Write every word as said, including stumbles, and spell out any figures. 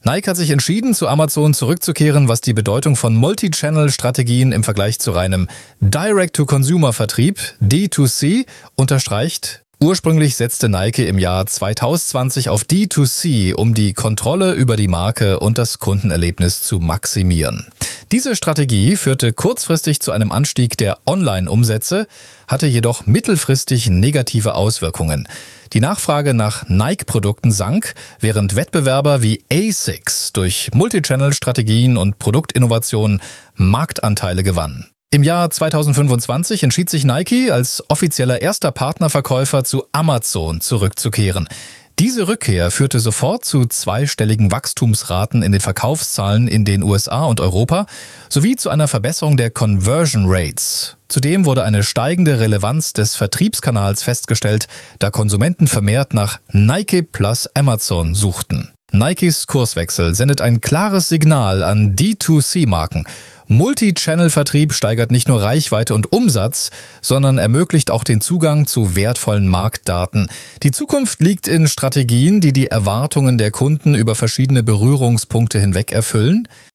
Nike hat sich entschieden, zu Amazon zurückzukehren, was die Bedeutung von Multi-Channel-Strategien im Vergleich zu reinem Direct-to-Consumer-Vertrieb, D zwei C, unterstreicht. Ursprünglich setzte Nike im Jahr zwanzig zwanzig auf D zwei C, um die Kontrolle über die Marke und das Kundenerlebnis zu maximieren. Diese Strategie führte kurzfristig zu einem Anstieg der Online-Umsätze, hatte jedoch mittelfristig negative Auswirkungen. Die Nachfrage nach Nike-Produkten sank, während Wettbewerber wie ASICS durch Multichannel-Strategien und Produktinnovationen Marktanteile gewannen. Im Jahr zwanzig fünfundzwanzig entschied sich Nike, als offizieller erster Partnerverkäufer zu Amazon zurückzukehren. Diese Rückkehr führte sofort zu zweistelligen Wachstumsraten in den Verkaufszahlen in den U S A und Europa sowie zu einer Verbesserung der Conversion Rates. Zudem wurde eine steigende Relevanz des Vertriebskanals festgestellt, da Konsumenten vermehrt nach Nike plus Amazon suchten. Nikes Kurswechsel sendet ein klares Signal an D zwei C-Marken. Multi-Channel-Vertrieb steigert nicht nur Reichweite und Umsatz, sondern ermöglicht auch den Zugang zu wertvollen Marktdaten. Die Zukunft liegt in Strategien, die die Erwartungen der Kunden über verschiedene Berührungspunkte hinweg erfüllen.